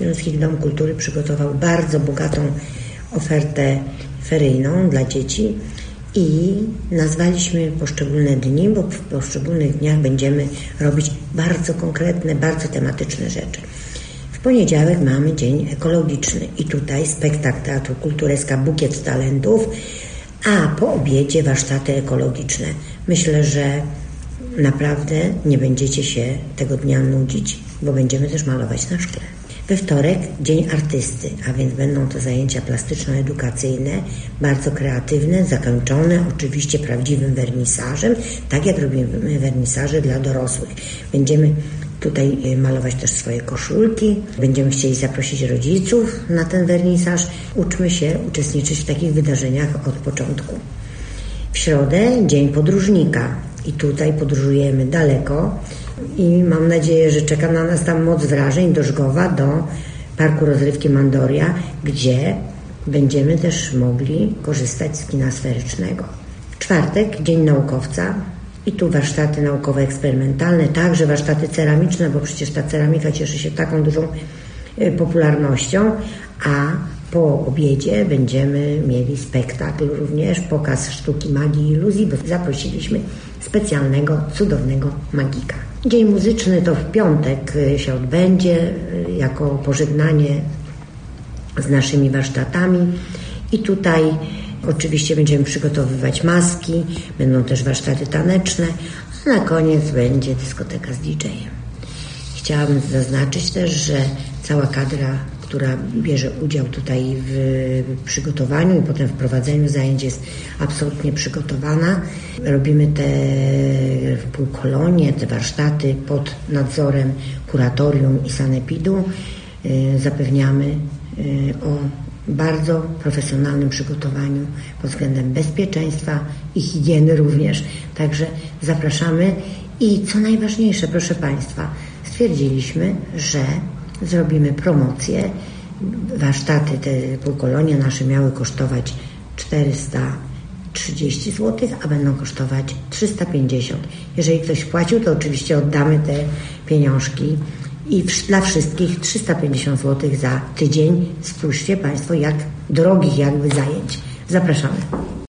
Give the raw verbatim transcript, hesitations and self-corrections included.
Piłsudski Dom Kultury przygotował bardzo bogatą ofertę feryjną dla dzieci i nazwaliśmy poszczególne dni, bo w poszczególnych dniach będziemy robić bardzo konkretne, bardzo tematyczne rzeczy. W poniedziałek mamy dzień ekologiczny i tutaj spektakl Teatru Kultureska Bukiet Talentów, a po obiedzie warsztaty ekologiczne. Myślę, że naprawdę nie będziecie się tego dnia nudzić, bo będziemy też malować na szkle. We wtorek dzień artysty, a więc będą to zajęcia plastyczno-edukacyjne, bardzo kreatywne, zakończone oczywiście prawdziwym wernisażem, tak jak robimy wernisaże dla dorosłych. Będziemy tutaj malować też swoje koszulki, będziemy chcieli zaprosić rodziców na ten wernisaż. Uczmy się uczestniczyć w takich wydarzeniach od początku. W środę dzień podróżnika i tutaj podróżujemy daleko i mam nadzieję, że czeka na nas tam moc wrażeń do Żgowa, do Parku Rozrywki Mandoria, gdzie będziemy też mogli korzystać z kina sferycznego. W czwartek dzień naukowca i tu warsztaty naukowo-eksperymentalne, także warsztaty ceramiczne, bo przecież ta ceramika cieszy się taką dużą popularnością, a po obiedzie będziemy mieli spektakl również, pokaz sztuki magii i iluzji, bo zaprosiliśmy specjalnego, cudownego magika. Dzień muzyczny to w piątek się odbędzie jako pożegnanie z naszymi warsztatami i tutaj oczywiście będziemy przygotowywać maski, będą też warsztaty taneczne, a na koniec będzie dyskoteka z didżejem. Chciałabym zaznaczyć też, że cała kadra, która bierze udział tutaj w przygotowaniu i potem w prowadzeniu zajęć jest absolutnie przygotowana. Robimy te półkolonie, te warsztaty pod nadzorem kuratorium i sanepidu. Zapewniamy o bardzo profesjonalnym przygotowaniu pod względem bezpieczeństwa i higieny również. Także zapraszamy i co najważniejsze, proszę Państwa, stwierdziliśmy, że zrobimy promocję. Warsztaty, te półkolonie nasze miały kosztować czterysta trzydzieści złotych, a będą kosztować trzysta pięćdziesiąt. Jeżeli ktoś płacił, to oczywiście oddamy te pieniążki i dla wszystkich trzysta pięćdziesiąt złotych za tydzień. Spójrzcie Państwo, jak drogich jakby zajęć. Zapraszamy.